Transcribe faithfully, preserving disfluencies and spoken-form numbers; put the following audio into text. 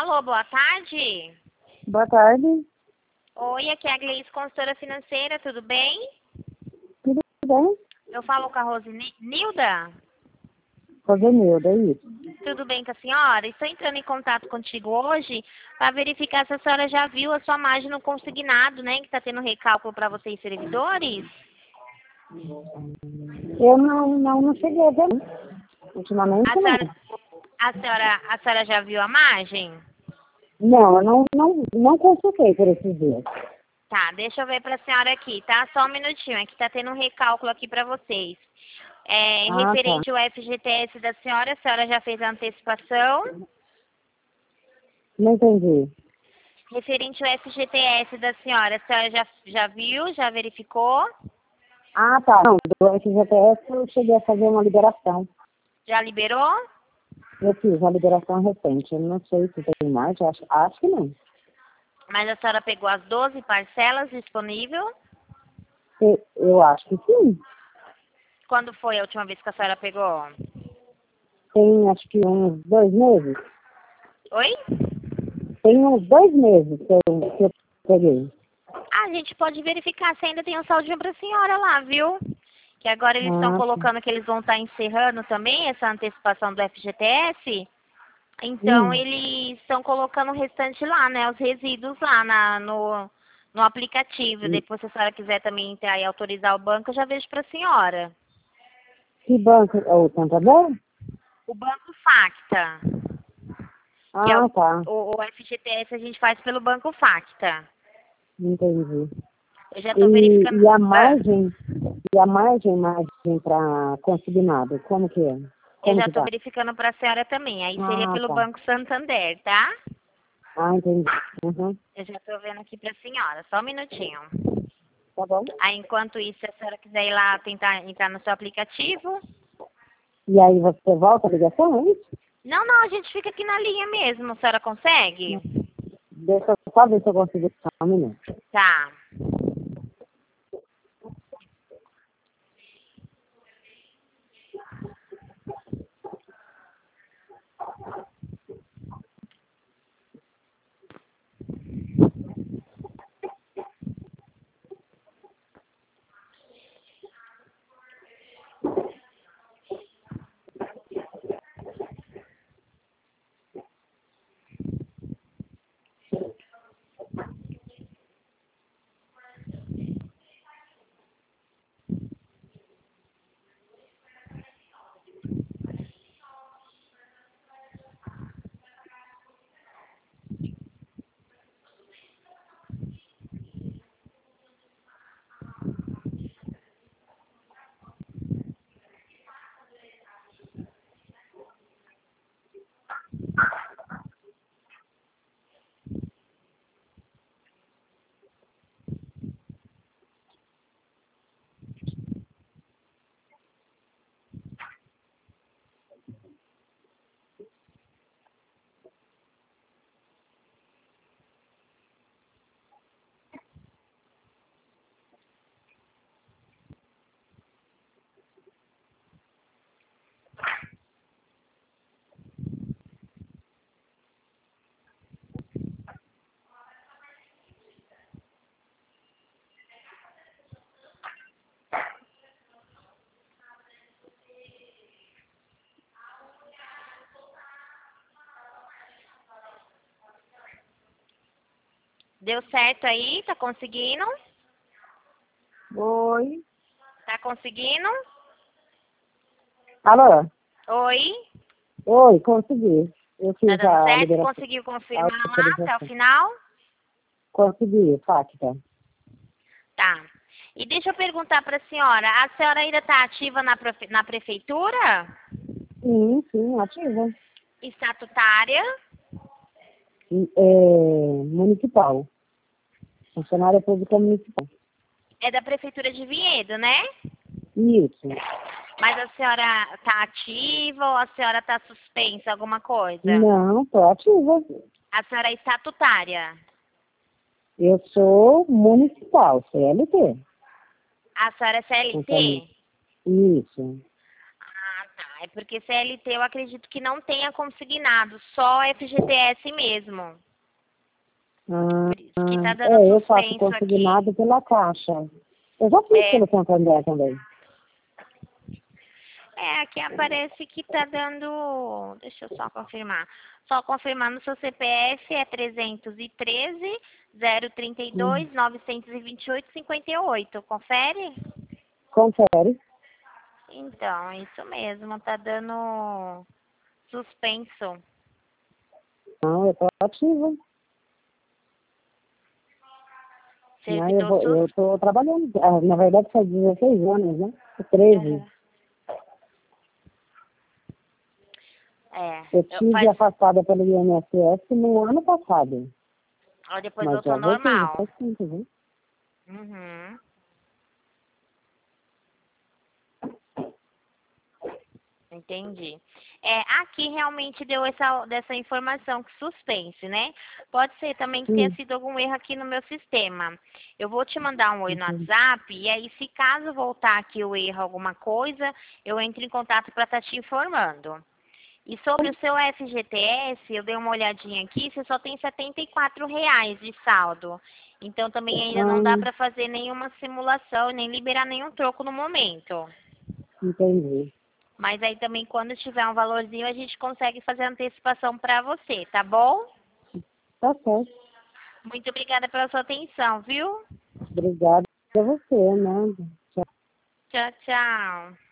Alô, boa tarde. Boa tarde. Oi, aqui é a Gleice, consultora financeira, tudo bem? Tudo bem? Eu falo com a Rosenilda. Rosenilda, é isso. Tudo bem com a senhora? Estou entrando em contato contigo hoje para verificar se a senhora já viu a sua margem no consignado, né? Que está tendo recálculo para vocês servidores. Eu não, não, não cheguei a ver. Ultimamente, A não. senhora, a senhora, a senhora já viu a margem? Não, eu não, não, não consultei por esses dias. Tá, deixa eu ver para a senhora aqui, tá? Só um minutinho, é que está tendo um recálculo aqui para vocês. É, Ah, tá. referente ao F G T S da senhora, a senhora já fez a antecipação? Não entendi. Referente ao F G T S da senhora, a senhora já, já viu, já verificou? Ah, tá. Não, do F G T S eu cheguei a fazer uma liberação. Já liberou? Eu fiz uma liberação recente. Eu não sei se tem mais, acho, acho que não. Mas a senhora pegou as doze parcelas disponível? Eu, eu acho que sim. Quando foi a última vez que a senhora pegou? Tem, acho que uns dois meses. Oi? Tem uns dois meses que eu, que eu peguei. Ah, a gente pode verificar se ainda tem um saldinho para a senhora lá, viu? Que agora eles estão Ah, tá. colocando que eles vão estar encerrando também essa antecipação do F G T S. Então, Hum. eles estão colocando o restante lá, né? Os resíduos lá na, no, no aplicativo. hum. Depois, se a senhora quiser também entrar e autorizar o banco, eu já vejo para a senhora. Que banco? É o Santander? O Banco Facta, que é o, Ah, tá. o, o F G T S a gente faz pelo Banco Facta. Entendi. Eu já estou E, verificando. e a Ah, margem, e a margem, margem para consignado, como que é? eu Como já que estou tá? verificando para a senhora também. Aí seria Ah, pelo tá. Banco Santander, tá? Ah, entendi. Uhum. Eu já estou vendo aqui para a senhora. Só um minutinho. Tá bom. Aí, enquanto isso, se a senhora quiser ir lá tentar entrar no seu aplicativo. E aí você volta a ligação, é isso? Não, não, a gente fica aqui na linha mesmo. A senhora consegue? Deixa eu só ver se eu consigo só um minuto. Tá. Deu certo aí? Tá conseguindo? Oi. Tá conseguindo? Alô? Oi? Oi, consegui. Eu Tá fiz dando a certo? liberação, Conseguiu a confirmar lá até o autorização. final? Consegui, Facta. Tá. E deixa eu perguntar para a senhora, a senhora ainda está ativa na, profe- na prefeitura? Sim, sim, ativa. Estatutária? É, municipal. Funcionária pública municipal. É da prefeitura de Vinhedo, né? Isso. Mas a senhora está ativa ou a senhora está suspensa, alguma coisa? Não, tô ativa. A senhora é estatutária? Eu sou municipal, C L T. A senhora é Funcionária. C L T? Isso. Ah, tá. é porque C L T eu acredito que não tenha consignado, só F G T S mesmo. Ah, Por isso que tá dando é, eu faço suspenso consignado aqui. pela Caixa. Eu já fiz É, pelo Santander também. é, aqui aparece que tá dando... Deixa eu só confirmar. Só confirmar no seu C P F é trezentos e treze, zero trinta e Hum. dois, novecentos e vinte e oito, cinquenta e oito. Confere? Confere. Então, é isso mesmo, tá dando suspenso. Não, eu tô ativa. Né? Eu, Servidor vou, sus... eu tô trabalhando. Ah, na verdade faz dezesseis anos, né? treze. Uhum. É, Eu eu, tive faz... afastada pelo I N S S no ano passado. Ó, depois Mas voltou já voltei, já normal. faz tempo, viu? Uhum. Entendi. É, aqui realmente deu essa dessa informação que suspense, né? Pode ser também que tenha Sim, sido algum erro aqui no meu sistema. Eu vou te mandar um oi no entendi. WhatsApp e aí se caso voltar aqui o erro alguma coisa, eu entro em contato para estar te informando. E sobre o seu F G T S, eu dei uma olhadinha aqui, você só tem setenta e quatro reais de saldo. Então também ainda não dá Ah, para fazer nenhuma simulação, nem liberar nenhum troco no momento. entendi. Mas aí também quando tiver um valorzinho a gente consegue fazer a antecipação para você, tá bom? Tá certo. Muito obrigada pela sua atenção, viu? Obrigada a você, né? Tchau, tchau.